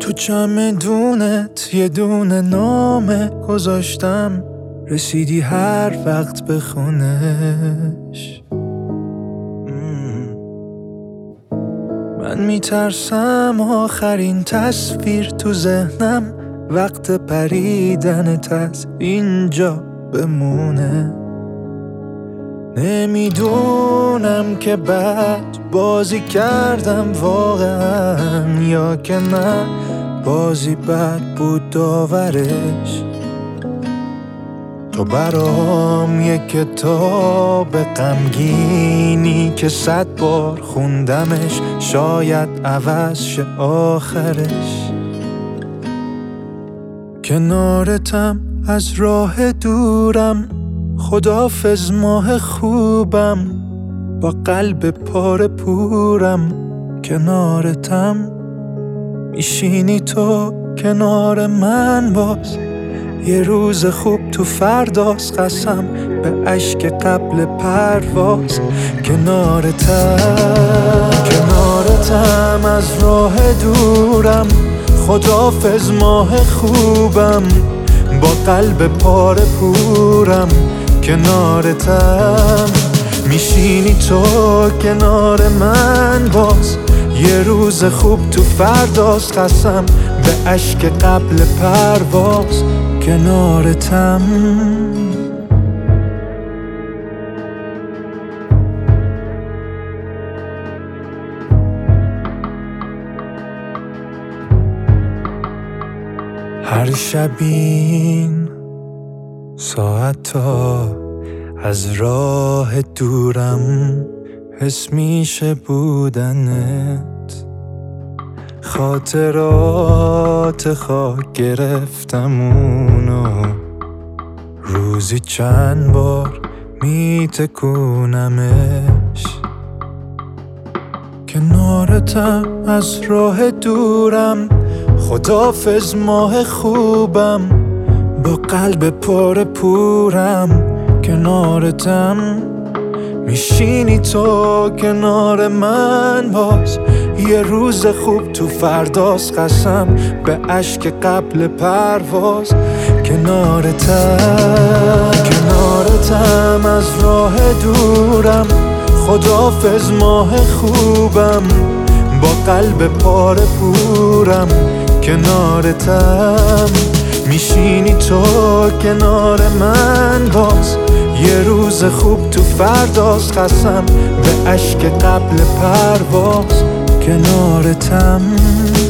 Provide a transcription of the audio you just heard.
تو چمدونت یه دونه نامه گذاشتم، رسیدی هر وقت بخونش. من میترسم آخرین تصویر تو ذهنم وقت پریدنت از اینجا بمونه. نمیدونم که بد بازی کردم واقعا یا که نه بازی بد بود داورش. تو برام یک کتاب غمگینی که 100 بار خوندمش شاید عوض شه آخرش. کنارتم از راه دورم، خداحافظ ماه خوبم، با قلب پاره پورم. کنارتم میشینی تو کنار من باز، یه روز خوب تو فرداست قسم به اشک قبل پرواز. کنارتم از راه دورم، خداحافظ ماه خوبم، با قلب پاره پورم. کنارتم میشینی تو کنار من باز، یه روز خوب تو فرداست قسم به اشک قبل پرواز. کنارتم هر شب این ساعتا از راه دورم حس میشه بودنت. خاطرات خاک گرفتم اونو، روزی چند بار میتکونمش. کنارتم از راه دورم، خداحافظ ماه خوبم، با قلب پاره پورم. کنارتم میشینی تو کنار من باز، یه روز خوب تو فرداست قسم به اشک قبل پرواز. کنارتم از راه دورم، خداحافظ ماه خوبم، با قلب پاره پورم. کنارتم میشینی تو کنار من باز، یه روز خوب تو فرداست قسم به اشک قبل پرواز. کنارتم